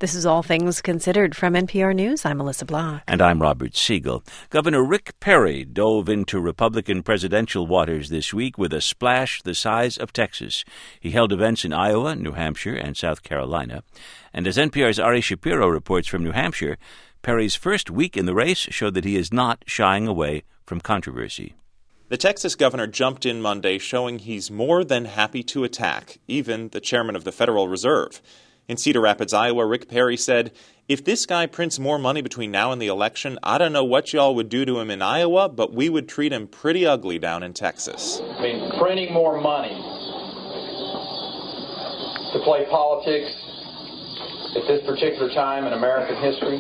This is All Things Considered from NPR News. I'm Melissa Block. And I'm Robert Siegel. Governor Rick Perry dove into Republican presidential waters this week with a splash the size of Texas. He held events in Iowa, New Hampshire, and South Carolina. And as NPR's Ari Shapiro reports from New Hampshire, Perry's first week in the race showed that he is not shying away from controversy. The Texas governor jumped in Monday showing he's more than happy to attack, even the chairman of the Federal Reserve. In Cedar Rapids, Iowa, Rick Perry said, "If this guy prints more money between now and the election, I don't know what y'all would do to him in Iowa, but we would treat him pretty ugly down in Texas." I mean, printing more money to play politics at this particular time in American history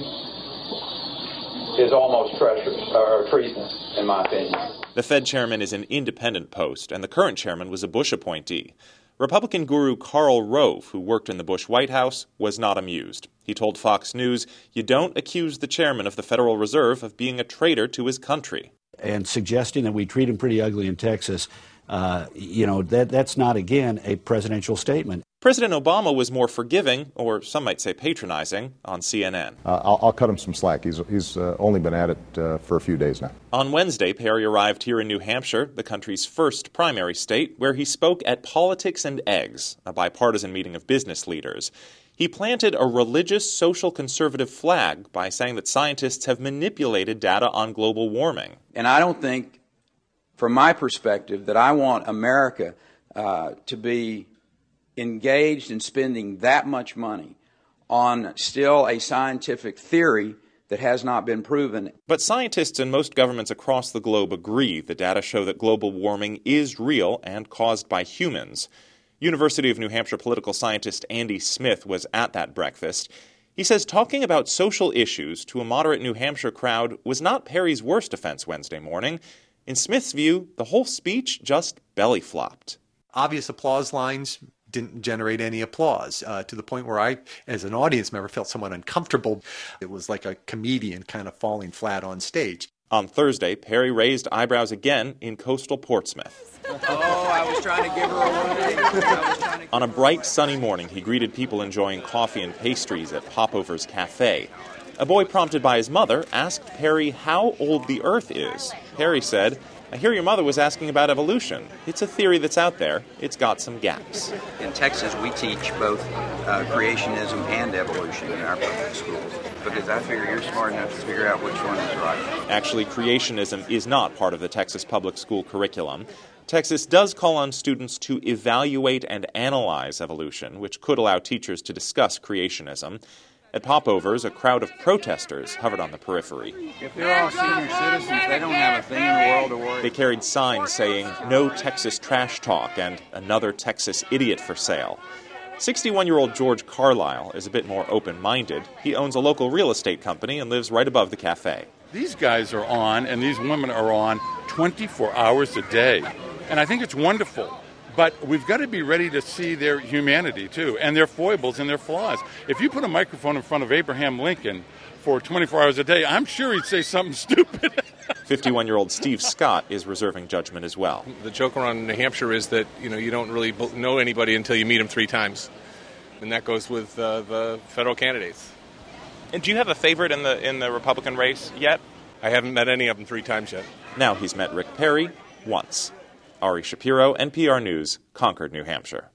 is almost treasonous, in my opinion. The Fed chairman is an independent post, and the current chairman was a Bush appointee. Republican guru Karl Rove, who worked in the Bush White House, was not amused. He told Fox News, "You don't accuse the chairman of the Federal Reserve of being a traitor to his country." And suggesting that we treat him pretty ugly in Texas, that's not, again, a presidential statement. President Obama was more forgiving, or some might say patronizing, on CNN. I'll cut him some slack. He's only been at it for a few days now. On Wednesday, Perry arrived here in New Hampshire, the country's first primary state, where he spoke at Politics and Eggs, a bipartisan meeting of business leaders. He planted a religious social conservative flag by saying that scientists have manipulated data on global warming. And I don't think, from my perspective, that I want America to be engaged in spending that much money on still a scientific theory that has not been proven. But scientists in most governments across the globe agree the data show that global warming is real and caused by humans. University of New Hampshire political scientist Andy Smith was at that breakfast. He says talking about social issues to a moderate New Hampshire crowd was not Perry's worst offense Wednesday morning. In Smith's view, the whole speech just belly-flopped. Obvious applause lines didn't generate any applause, to the point where I, as an audience member, felt somewhat uncomfortable. It was like a comedian kind of falling flat on stage. On Thursday, Perry raised eyebrows again in coastal Portsmouth. I was trying to give her a warning. On a bright, sunny morning, he greeted people enjoying coffee and pastries at Popover's Cafe. A boy prompted by his mother asked Perry how old the Earth is. Perry said, "I hear your mother was asking about evolution. It's a theory that's out there. It's got some gaps." In Texas, we teach both creationism and evolution in our public schools, because I figure you're smart enough to figure out which one is right. Actually, creationism is not part of the Texas public school curriculum. Texas does call on students to evaluate and analyze evolution, which could allow teachers to discuss creationism. At Popovers, a crowd of protesters hovered on the periphery. If they're all senior citizens, they don't have a thing in the world to worry. They carried signs saying, "No Texas trash talk," and "Another Texas idiot for sale." 61-year-old George Carlisle is a bit more open-minded. He owns a local real estate company and lives right above the cafe. These guys are on, and these women are on 24 hours a day. And I think it's wonderful. But we've got to be ready to see their humanity, too, and their foibles and their flaws. If you put a microphone in front of Abraham Lincoln for 24 hours a day, I'm sure he'd say something stupid. 51-year-old Steve Scott is reserving judgment as well. The joke around New Hampshire is that, you don't really know anybody until you meet them 3 times. And that goes with the federal candidates. And do you have a favorite in the Republican race yet? I haven't met any of them 3 times yet. Now he's met Rick Perry once. Ari Shapiro, NPR News, Concord, New Hampshire.